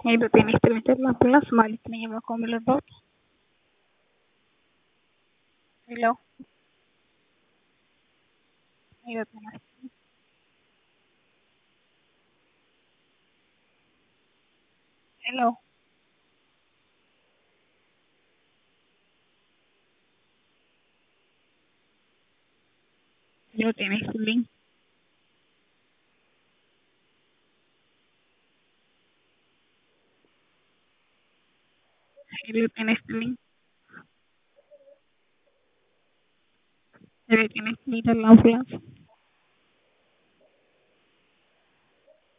ሄሎ ጤና ይስጥልኝ አምቡላንስ ማለት ነኝ የማቆም ልርዳዎት? ሄሎ ሄሎ ጤና ይስጥልኝ ሄሎ ሄሎ ጤና ይስጥልኝ ሄሎ ጤና ይስጥልኝ ሄሎ ጤና ይስጥልኝ አምቡላንስ